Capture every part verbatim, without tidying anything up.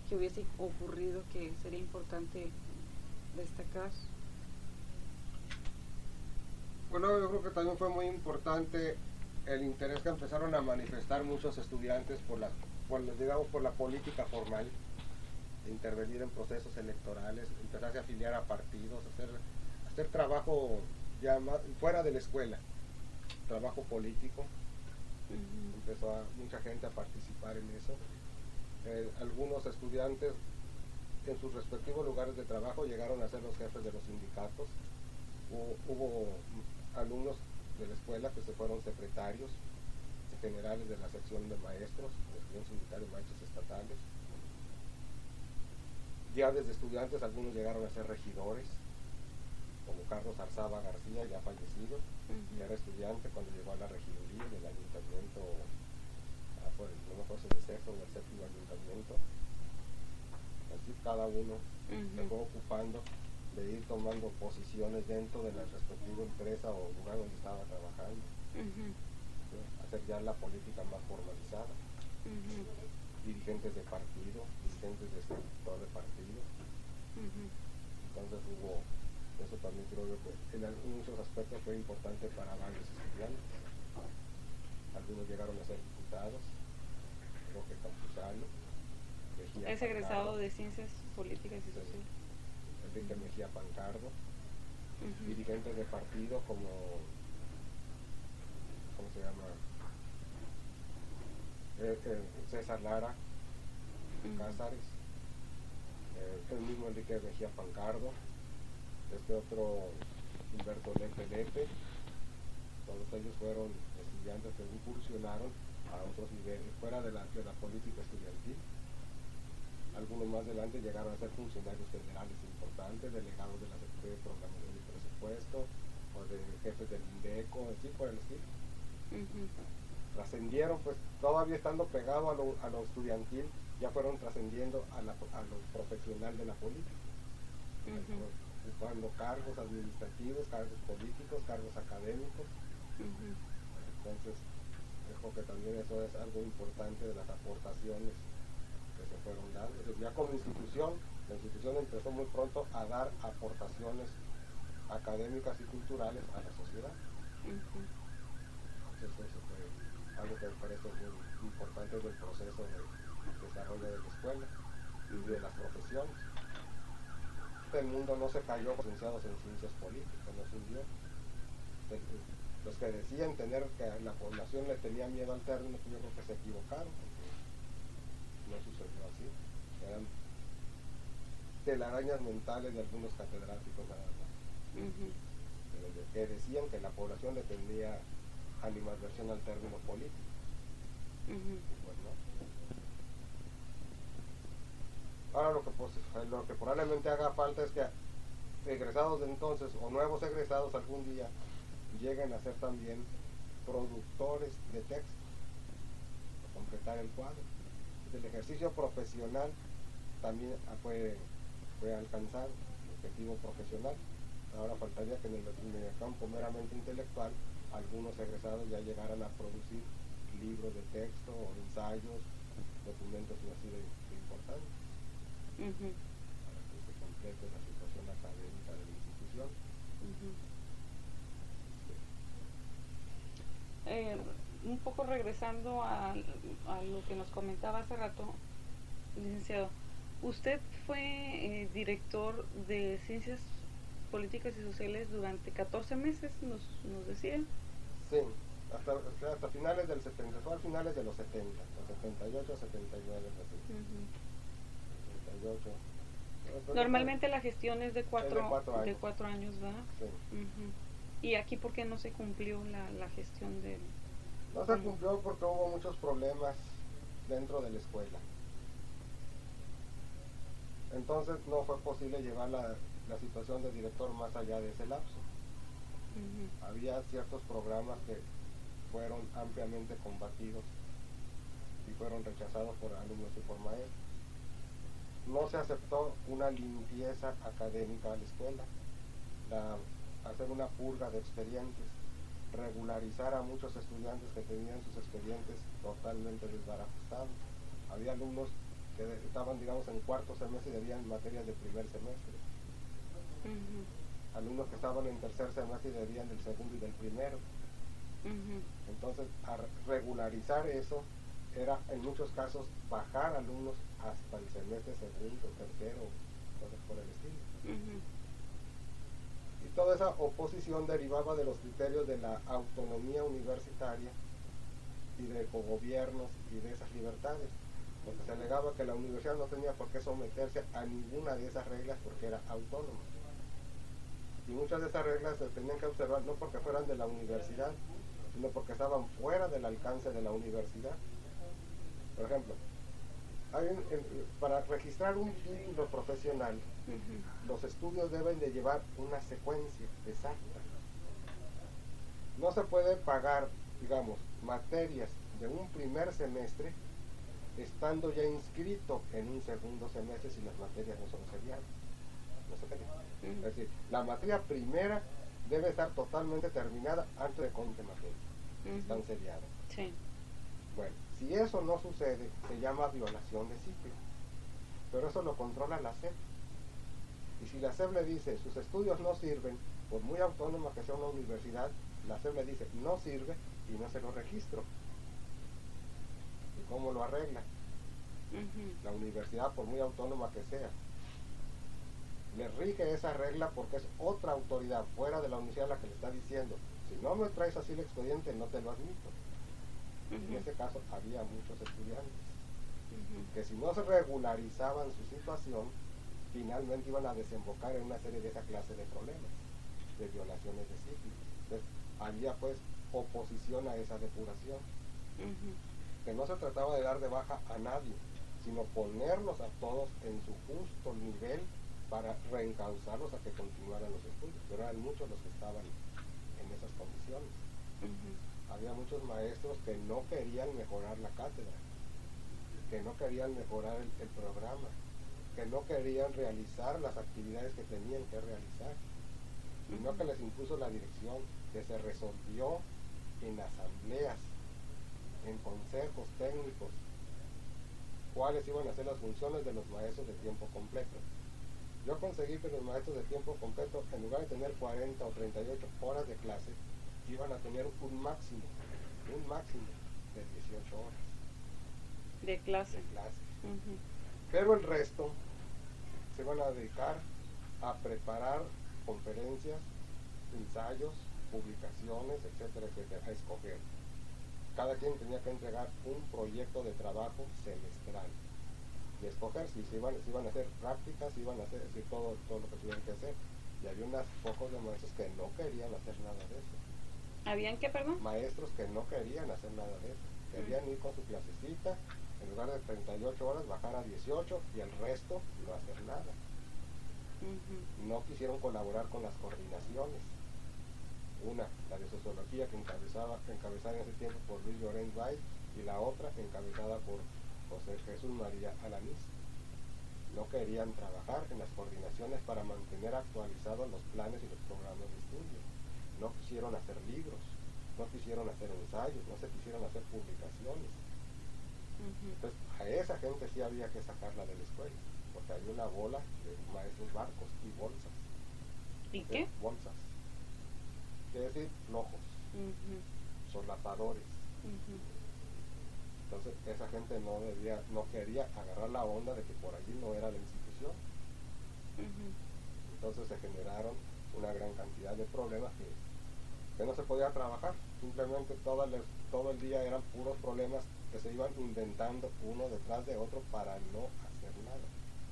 que hubiese ocurrido que sería importante destacar? Bueno, yo creo que también fue muy importante el interés que empezaron a manifestar muchos estudiantes por la, por, digamos, por la política formal, de intervenir en procesos electorales, empezarse a afiliar a partidos, hacer, hacer trabajo ya más, fuera de la escuela, trabajo político. Uh-huh. Empezó a, mucha gente a participar en eso. Eh, algunos estudiantes en sus respectivos lugares de trabajo llegaron a ser los jefes de los sindicatos. Hubo, hubo alumnos de la escuela que se fueron secretarios generales de la sección de maestros, de la sección sindical de maestros estatales. Ya desde estudiantes algunos llegaron a ser regidores, como Carlos Arzaba García, ya fallecido, uh-huh. Ya era estudiante cuando llegó a la regiduría del ayuntamiento, ah, por el, no me acuerdo si del sexto o del séptimo ayuntamiento. Así cada uno uh-huh. se fue ocupando de ir tomando posiciones dentro de la respectiva empresa o lugar donde estaba trabajando. Uh-huh. ¿Sí? Hacer ya la política más formalizada. Uh-huh. Dirigentes de partido, dirigentes de sector de partido. Uh-huh. Entonces hubo, eso también creo yo que en muchos aspectos fue importante para varios estudiantes. Algunos llegaron a ser diputados, Roque Campuzano, Mejía es egresado Pancardo, de Ciencias Políticas y Sociales. Enrique uh-huh. Mejía Pancardo, uh-huh. Dirigentes de partido como, ¿cómo se llama? Eh, eh, César Lara, uh-huh. Cázares, eh, el mismo Enrique Mejía Pancardo, este otro Humberto Lepe Lepe. Todos ellos fueron estudiantes que incursionaron a otros niveles fuera de la, de la política estudiantil. Algunos más adelante llegaron a ser funcionarios federales importantes, delegados de la Secretaría de Programación y Presupuesto, o de jefes del INDECO, así por el estilo. Uh-huh. Trascendieron, pues todavía estando pegado a lo, a lo estudiantil, ya fueron trascendiendo a, la, a lo profesional de la política. Uh-huh. Ocupando cargos administrativos, cargos políticos, cargos académicos. Uh-huh. Entonces, creo que también eso es algo importante de las aportaciones que se fueron dando. Ya como institución, la institución empezó muy pronto a dar aportaciones académicas y culturales a la sociedad. Uh-huh. Entonces eso fue algo que me parece muy importante del proceso de desarrollo de la escuela y de las profesiones. El mundo no se cayó con licenciados en ciencias políticas, no se hundió. Los que decían tener que la población le tenía miedo al término, yo creo que se equivocaron. No sucedió así. Eran telarañas mentales de algunos catedráticos nada más. Uh-huh. Que decían que la población le tenía animadversión al término político. Uh-huh. Pues no. Ahora lo que, pues, lo que probablemente haga falta es que egresados de entonces o nuevos egresados algún día lleguen a ser también productores de texto, para completar el cuadro. El ejercicio profesional también fue, fue alcanzado, el objetivo profesional. Ahora faltaría que en el, en el campo meramente intelectual algunos egresados ya llegaran a producir libros de texto o ensayos, documentos así de, de importantes. Uh-huh. Para que se complete la situación académica de la institución. Uh-huh. Eh, un poco regresando a, a lo que nos comentaba hace rato, licenciado, usted fue eh, director de Ciencias Políticas y Sociales durante catorce meses, nos, nos decía. Sí, hasta, hasta finales del setenta, fue a finales de los setenta, setenta y ocho, setenta y nueve, así. Uh-huh. setenta y ocho. Normalmente la gestión es de cuatro, es de cuatro años, de cuatro años, ¿verdad? Sí. Uh-huh. ¿Y aquí por qué no se cumplió la, la gestión de...? No se cumplió porque hubo muchos problemas dentro de la escuela. Entonces no fue posible llevar la, la situación de director más allá de ese lapso. Uh-huh. Había ciertos programas que fueron ampliamente combatidos y fueron rechazados por alumnos y por maestros. No se aceptó una limpieza académica a la escuela, la, hacer una purga de expedientes, regularizar a muchos estudiantes que tenían sus expedientes totalmente desbarajustados. Había alumnos que de, estaban, digamos, en cuarto semestre y debían materias de primer semestre. Uh-huh. Alumnos que estaban en tercer semestre y debían del segundo y del primero. Uh-huh. Entonces, a regularizar eso era en muchos casos bajar alumnos hasta el semestre segundo, tercero, cosas por el estilo. Uh-huh. Y toda esa oposición derivaba de los criterios de la autonomía universitaria y de cogobiernos y de esas libertades, porque se alegaba que la universidad no tenía por qué someterse a ninguna de esas reglas porque era autónoma. Y muchas de esas reglas se tenían que observar no porque fueran de la universidad, sino porque estaban fuera del alcance de la universidad. Por ejemplo, hay un, en, para registrar un título profesional, uh-huh, los estudios deben de llevar una secuencia exacta. No se puede pagar, digamos, materias de un primer semestre estando ya inscrito en un segundo semestre si las materias no son seriadas. No se puede. Uh-huh. Es decir, la materia primera debe estar totalmente terminada antes de conte materia. Uh-huh. Están seriadas. Sí. Bueno, si eso no sucede, se llama violación de ciclo. Pero eso lo controla la S E P. Y si la S E P le dice, sus estudios no sirven, por muy autónoma que sea una universidad, la S E P le dice, no sirve y no se lo registro. ¿Y cómo lo arregla? Uh-huh. La universidad, por muy autónoma que sea, le rige esa regla porque es otra autoridad fuera de la universidad la que le está diciendo, si no me traes así el expediente, no te lo admito. Uh-huh. En ese caso había muchos estudiantes uh-huh, que si no se regularizaban su situación, finalmente iban a desembocar en una serie de esa clase de problemas, de violaciones de ciclo. Entonces, había pues oposición a esa depuración. Uh-huh. Que no se trataba de dar de baja a nadie, sino ponerlos a todos en su justo nivel para reencauzarlos a que continuaran los estudios. Pero eran muchos los que estaban en esas condiciones. Uh-huh. Había muchos maestros que no querían mejorar la cátedra, que no querían mejorar el, el programa, que no querían realizar las actividades que tenían que realizar, sino uh-huh, que les impuso la dirección, que se resolvió en asambleas, en consejos técnicos, cuáles iban a ser las funciones de los maestros de tiempo completo. Yo conseguí que los maestros de tiempo completo, en lugar de tener cuarenta o treinta y ocho horas de clase, iban a tener un máximo, un máximo de dieciocho horas de clase. De clase. Uh-huh. Pero el resto se van a dedicar a preparar conferencias, ensayos, publicaciones, etcétera, etcétera, a escoger. Cada quien tenía que entregar un proyecto de trabajo semestral y escoger si, si, iban, si iban a hacer prácticas, si iban a hacer si todo, todo lo que tuvieran que hacer. Y había unos pocos de maestros que no querían hacer nada de eso. ¿Habían qué, perdón? Maestros que no querían hacer nada de eso. Querían uh-huh, ir con su clasecita, en lugar de treinta y ocho horas, bajar a dieciocho y el resto no hacer nada. Uh-huh. No quisieron colaborar con las coordinaciones. Una, la de sociología, que encabezaba, encabezada en ese tiempo por Luis Llorens Bay, y la otra encabezada por José Jesús María Alanís. No querían trabajar en las coordinaciones para mantener actualizados los planes y los programas de estudio. No quisieron hacer libros, no quisieron hacer ensayos, no se quisieron hacer publicaciones. Uh-huh. Entonces, a esa gente sí había que sacarla de la escuela, porque hay una bola de maestros barcos y bolsas. ¿Y qué? Bolsas. Quiere decir flojos, uh-huh, solapadores. Uh-huh. Entonces esa gente no debía, no quería agarrar la onda de que por allí no era la institución. Uh-huh. Entonces se generaron una gran cantidad de problemas que, que no se podía trabajar. Simplemente todo el, todo el día eran puros problemas que se iban inventando uno detrás de otro para no hacer nada.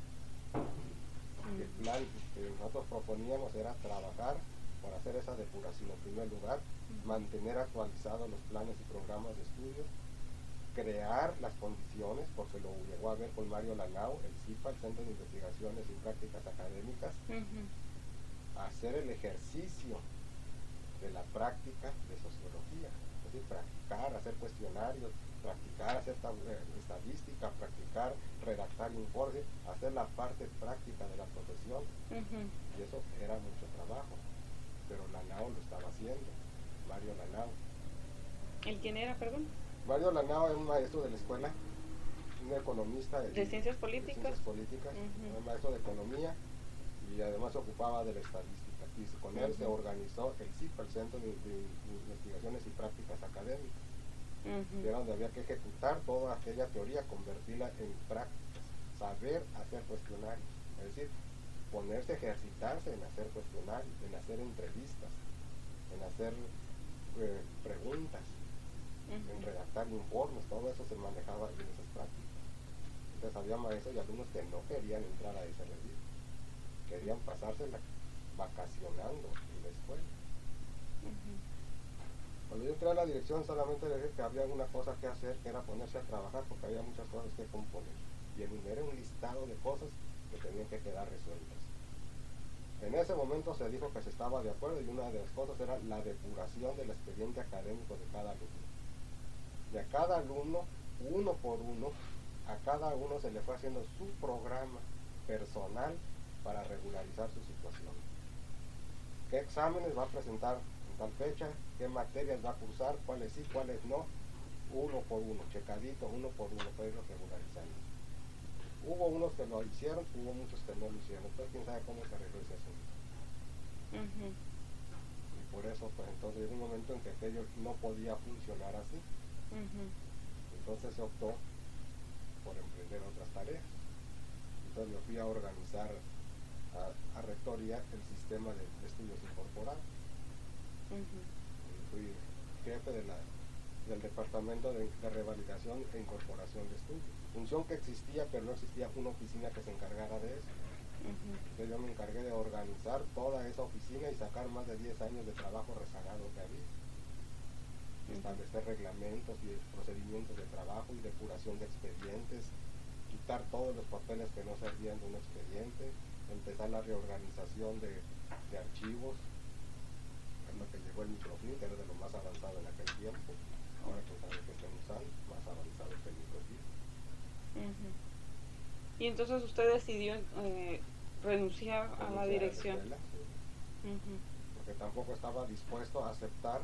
Uh-huh. El plan que nosotros proponíamos era trabajar por hacer esa depuración en primer lugar, uh-huh, mantener actualizados los planes y programas de estudio, crear las condiciones, porque lo llegó a ver con Mario Lanao, el C I P A, el Centro de Investigaciones y Prácticas Académicas, uh-huh, hacer el ejercicio de la práctica de sociología, es decir, practicar, hacer cuestionarios, practicar, hacer eh, estadística, practicar, redactar informes, hacer la parte práctica de la profesión, uh-huh, y eso era mucho trabajo. Pero Lanao lo estaba haciendo, Mario Lanao. ¿El quién era, perdón? Mario Lanao era un maestro de la escuela un economista de, de ciencias políticas, de ciencias políticas uh-huh. un maestro de economía, y además se ocupaba de la estadística, y con él uh-huh. se organizó el C I P, el Centro de, de, de Investigaciones y Prácticas Académicas, uh-huh. que era donde había que ejecutar toda aquella teoría, convertirla en prácticas, saber hacer cuestionarios, es decir, ponerse a ejercitarse en hacer cuestionarios, en hacer entrevistas, en hacer eh, preguntas, uh-huh. en redactar informes, todo eso se manejaba en esas prácticas. Entonces había maestros y alumnos que no querían entrar a ese retiro, querían pasársela vacacionando en la escuela. Uh-huh. Cuando yo entré a la dirección solamente le dije que había una cosa que hacer, que era ponerse a trabajar, porque había muchas cosas que componer, y enumeré un listado de cosas que tenían que quedar resueltas. En ese momento se dijo que se estaba de acuerdo, y una de las cosas era la depuración del expediente académico de cada alumno. Y a cada alumno, uno por uno, a cada uno se le fue haciendo su programa personal para regularizar su situación. ¿Qué exámenes va a presentar en tal fecha? ¿Qué materias va a cursar? ¿Cuáles sí, cuáles no? Uno por uno, checadito, uno por uno, para irlo regularizando. Hubo unos que lo hicieron, hubo muchos que no lo hicieron. Entonces, quién sabe cómo se arregló ese asunto. Uh-huh. Y por eso, pues entonces llegó un momento en que aquello no podía funcionar así. Uh-huh. Entonces se optó por emprender otras tareas. Entonces me fui a organizar a, a rectoría el sistema de, de estudios incorporados. Uh-huh. Fui jefe de la, del departamento de, de revalidación e incorporación de estudios. Función que existía, pero no existía una oficina que se encargara de eso. Uh-huh. Entonces yo me encargué de organizar toda esa oficina y sacar más de diez años de trabajo rezagado que había. Uh-huh. Establecer reglamentos y procedimientos de trabajo y depuración de expedientes, quitar todos los papeles que no servían de un expediente, empezar la reorganización de, de archivos, en lo que llegó el microfilm, que era de lo más avanzado en aquel tiempo. Ahora pues sabe que están usando, más avanzado que el microfilm. Uh-huh. Y entonces usted decidió eh, renunciar, renunciar a la dirección. A la escuela, sí. Uh-huh. Porque tampoco estaba dispuesto a aceptar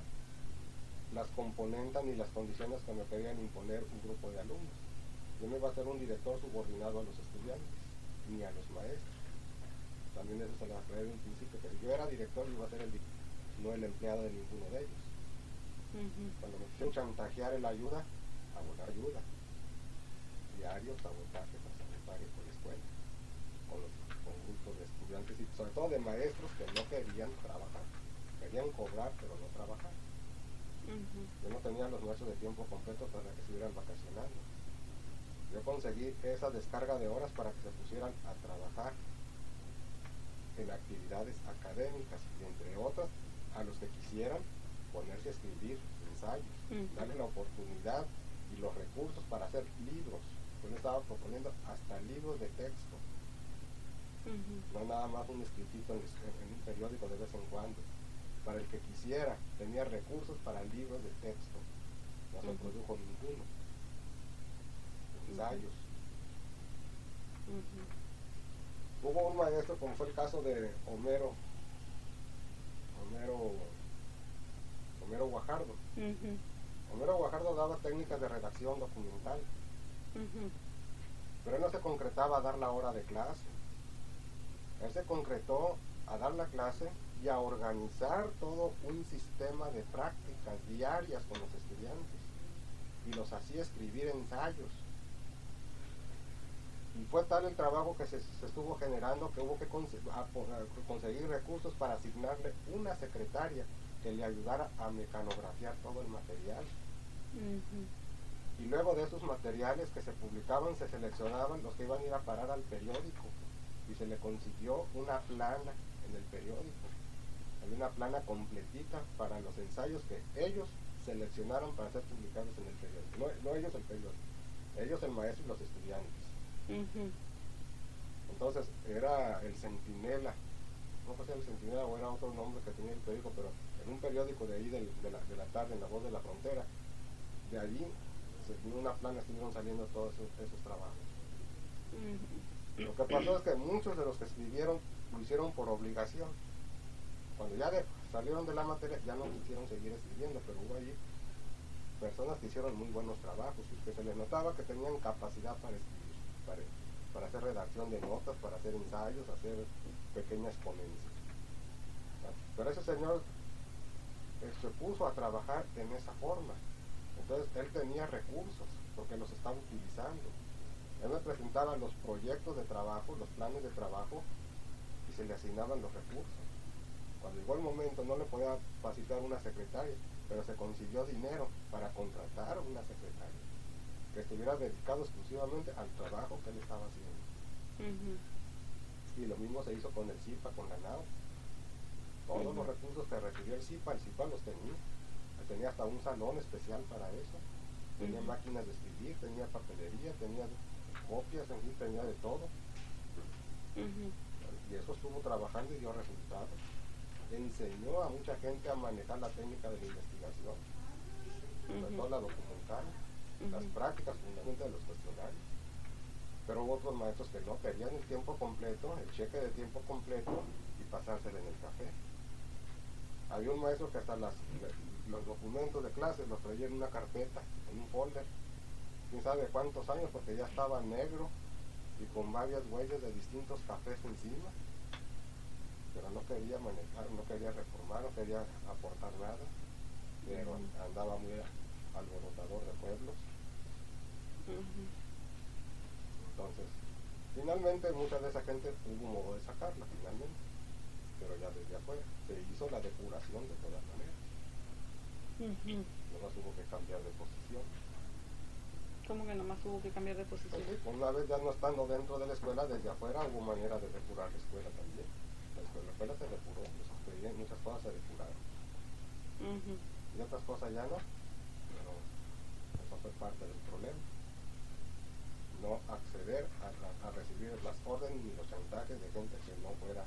las componentes ni las condiciones que me querían imponer un grupo de alumnos. Yo no iba a ser un director subordinado a los estudiantes, ni a los maestros. También eso se lo aclaré en un principio, que si yo era director, yo iba a ser el no el empleado de ninguno de ellos. Uh-huh. Cuando me quisieron chantajear en la ayuda, a buscar ayuda. Diarios, sabotaje, sabotaje por la escuela, con los con grupos de estudiantes y sobre todo de maestros que no querían trabajar, querían cobrar pero no trabajar. Uh-huh. Yo no tenía los maestros de tiempo completo para que estuvieran vacacionando. Yo conseguí esa descarga de horas para que se pusieran a trabajar en actividades académicas y entre otras a los que quisieran ponerse a escribir ensayos, uh-huh. darle la oportunidad y los recursos para hacer libros. Yo le estaba proponiendo hasta libros de texto, uh-huh. no nada más un escritito en, en un periódico de vez en cuando. Para el que quisiera, tenía recursos para libros de texto, no se uh-huh. produjo ninguno. Ensayos. Uh-huh. Hubo un maestro, como fue el caso de Homero, Homero, Homero Guajardo. Uh-huh. Homero Guajardo daba técnicas de redacción documental, uh-huh. pero él no se concretaba a dar la hora de clase. Él se concretó a dar la clase y a organizar todo un sistema de prácticas diarias con los estudiantes y los hacía escribir ensayos. Y fue tal el trabajo que se, se estuvo generando que hubo que conse a, a conseguir recursos para asignarle una secretaria que le ayudara a mecanografiar todo el material. Uh-huh. Y luego de esos materiales que se publicaban, se seleccionaban los que iban a ir a parar al periódico y se le consiguió una plana en el periódico. Había una plana completita para los ensayos que ellos seleccionaron para ser publicados en el periódico. No, no ellos el periódico, ellos el maestro y los estudiantes. Uh-huh. Entonces era el Centinela, no sé si era el Centinela o era otro nombre que tenía el periódico, pero en un periódico de ahí del, de, la, de la tarde, en La Voz de la Frontera, de allí en una plana estuvieron saliendo todos esos, esos trabajos. Uh-huh. Lo que pasó es que muchos de los que escribieron lo hicieron por obligación. Cuando ya de, salieron de la materia ya no quisieron seguir escribiendo, pero hubo allí personas que hicieron muy buenos trabajos, que se les notaba que tenían capacidad para escribir, para, para hacer redacción de notas, para hacer ensayos, hacer pequeñas ponencias. Pero ese señor eh, se puso a trabajar en esa forma. Entonces él tenía recursos porque los estaba utilizando. Él me presentaba los proyectos de trabajo, los planes de trabajo, y se le asignaban los recursos. Cuando llegó el momento no le podía capacitar una secretaria, pero se consiguió dinero para contratar una secretaria que estuviera dedicado exclusivamente al trabajo que él estaba haciendo. Uh-huh. Y lo mismo se hizo con el C I P A, con la N A U. Todos uh-huh. los recursos que requirió el C I P A, el C I P A los tenía. Tenía hasta un salón especial para eso. Tenía uh-huh. máquinas de escribir, tenía papelería, tenía copias, en fin, tenía de todo. Uh-huh. Y eso estuvo trabajando y dio resultados. Enseñó a mucha gente a manejar la técnica de la investigación, sobre uh-huh. todo la documental, uh-huh. las prácticas fundamentalmente de los cuestionarios. Pero hubo otros maestros que no querían el tiempo completo, el cheque de tiempo completo y pasárselo en el café. Había un maestro que hasta las, los documentos de clases los traía en una carpeta, en un folder, quién sabe cuántos años, porque ya estaba negro y con varias huellas de distintos cafés encima, pero no quería manejar, no quería reformar, no quería aportar nada, pero uh-huh. andaba muy alborotador de pueblos. Uh-huh. Entonces, finalmente mucha de esa gente hubo un modo de sacarla, finalmente, pero ya desde afuera se hizo la depuración de todas maneras. Uh-huh. Nomás hubo que cambiar de posición. ¿Cómo que nomás hubo que cambiar de posición? Pues sí, una vez ya no estando dentro de la escuela, desde afuera hubo manera de depurar la escuela también. La escuela, la escuela se depuró, pues, muchas cosas se depuraron. Uh-huh. Y otras cosas ya no, pero eso fue parte del problema. No acceder a, a, a recibir las órdenes ni los chantajes de gente que no fuera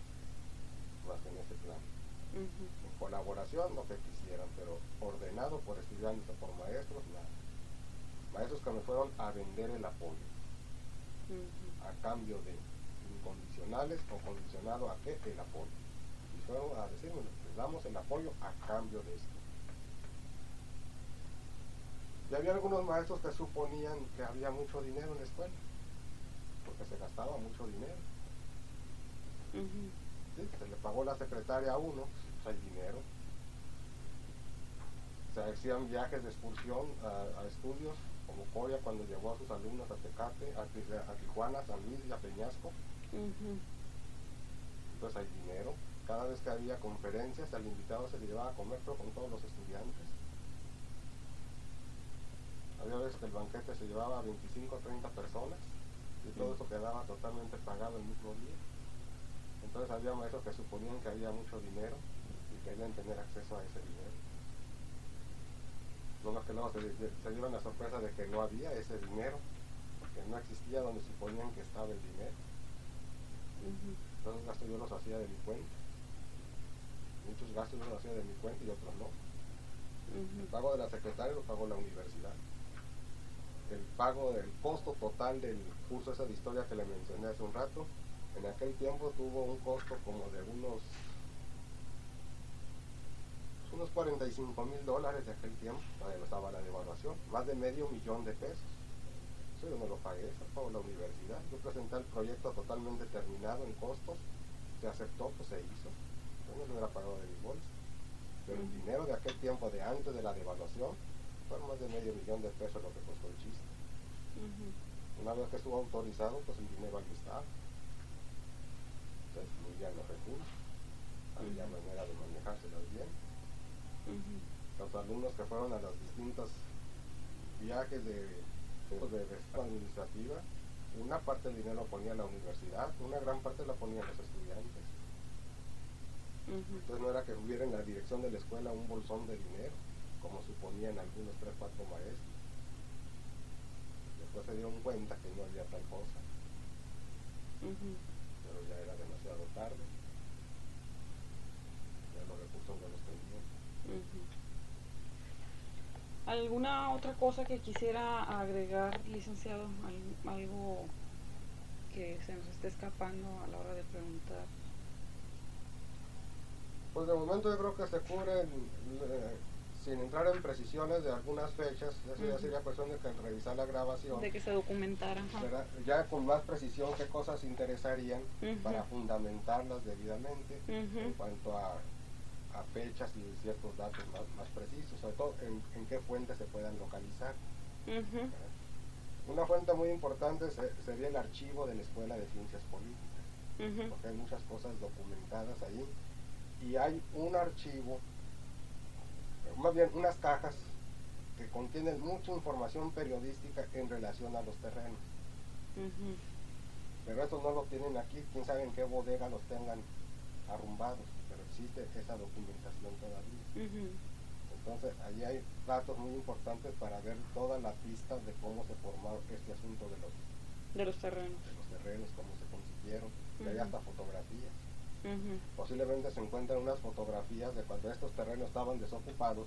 más en ese plan. Uh-huh. En colaboración, lo que quisieran, pero ordenado por estudiantes o por maestros, nada. Maestros que me fueron a vender el apoyo, uh-huh. a cambio de incondicionales o condicionado a qué, el apoyo. Y fueron a decirme, les damos el apoyo a cambio de esto. Y había algunos maestros que suponían que había mucho dinero en la escuela, porque se gastaba mucho dinero. Uh-huh. Sí, se le pagó la secretaria a uno, pues hay dinero. Se hacían viajes de excursión a, a estudios, como Coria cuando llevó a sus alumnos a Tecate, a, a Tijuana, San Luis y a Peñasco. Uh-huh. Entonces hay dinero. Cada vez que había conferencias, al invitado se le llevaba a comer, pero con todos los estudiantes. Había veces que el banquete se llevaba a veinticinco o treinta personas y todo eso quedaba totalmente pagado el mismo día. Entonces había maestros que suponían que había mucho dinero y querían tener acceso a ese dinero. No más que luego se, se dieron la sorpresa de que no había ese dinero, porque no existía donde suponían que estaba el dinero. Uh-huh. Entonces gastos yo los hacía de mi cuenta. Muchos gastos yo los hacía de mi cuenta y otros no. Uh-huh. El pago de la secretaria lo pagó la universidad. El pago del costo total del curso ese de historia que le mencioné hace un rato, en aquel tiempo tuvo un costo como de unos unos cuarenta y cinco mil dólares de aquel tiempo, todavía no estaba la devaluación, más de medio millón de pesos. Eso yo no lo pagué, eso pagó la universidad. Yo presenté el proyecto totalmente terminado en costos, se aceptó, pues se hizo. Yo no lo hubiera pagado de mi bolsa. Pero el dinero de aquel tiempo, de antes de la devaluación, fueron más de medio millón de pesos lo que costó el chiste. Uh-huh. Una vez que estuvo autorizado, pues el dinero allí estaba. Entonces fluían los recursos, había uh-huh. manera de manejárselos bien. Uh-huh. Los alumnos que fueron a los distintos viajes de, de, de gestión administrativa, una parte del dinero lo ponía la universidad, una gran parte la ponían los estudiantes. Uh-huh. Entonces no era que hubiera en la dirección de la escuela un bolsón de dinero, como suponían algunos tres, cuatro maestros. Después se dieron cuenta que no había tal cosa. Uh-huh. Pero ya era demasiado tarde. Ya los recursos no los tenían. Uh-huh. ¿Alguna otra cosa que quisiera agregar, licenciado? ¿Al- algo que se nos esté escapando a la hora de preguntar? Pues de momento yo creo que se cubren eh, sin entrar en precisiones de algunas fechas, eso ya Ujú. sería cuestión de que revisar la grabación, De que se documentara. Ajá. ¿verdad? Ya con más precisión qué cosas interesarían Ujú. para fundamentarlas debidamente Ujú. en cuanto a, a fechas y ciertos datos más, más precisos, sobre todo en, en qué fuentes se puedan localizar. Ujú. ¿verdad? Una fuente muy importante se, sería el archivo de la Escuela de Ciencias Políticas, Ujú. porque hay muchas cosas documentadas ahí, y hay un archivo, más bien unas cajas que contienen mucha información periodística en relación a los terrenos. Ujú. Pero eso no lo tienen aquí, quién sabe en qué bodega los tengan arrumbados, pero existe esa documentación todavía. Ujú. Entonces, allí hay datos muy importantes para ver toda la pista de cómo se formó este asunto de los, De los terrenos. de los terrenos, cómo se consiguieron, y hay Ujú. hasta fotografías. Ujú. Posiblemente se encuentran unas fotografías de cuando estos terrenos estaban desocupados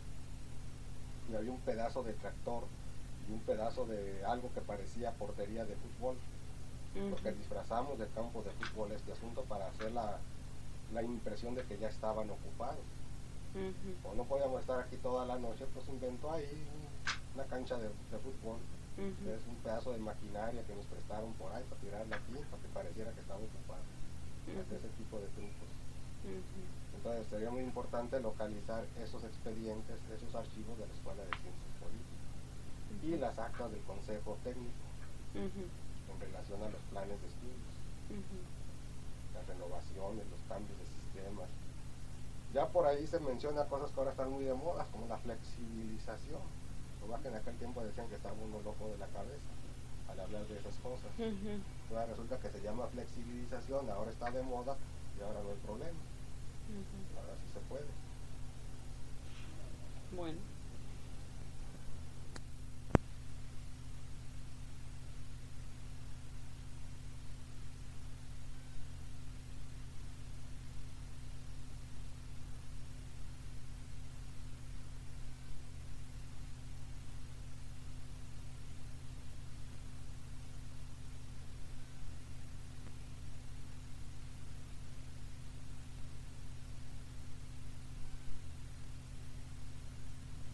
y había un pedazo de tractor y un pedazo de algo que parecía portería de fútbol, porque Ujú. disfrazamos de campo de fútbol este asunto para hacer la, la impresión de que ya estaban ocupados. Ujú. Como no podíamos estar aquí toda la noche, pues inventó ahí una cancha de, de fútbol. Ujú. Es un pedazo de maquinaria que nos prestaron por ahí para tirarla aquí, para que pareciera que estaba ocupado. Ujú. Ese tipo de trucos. Ujú. Entonces sería muy importante localizar esos expedientes, esos archivos de la Escuela de Ciencias Políticas y las actas del Consejo Técnico Ujú. en relación a los planes de estudios, Ujú. las renovaciones, los cambios de sistemas. Ya por ahí se menciona cosas que ahora están muy de moda, como la flexibilización. Lo más que en aquel tiempo decían que estaba uno loco de la cabeza al hablar de esas cosas. Ujú. Ahora resulta que se llama flexibilización, ahora está de moda y ahora no hay problema. Ujú. Ahora sí se puede. Bueno.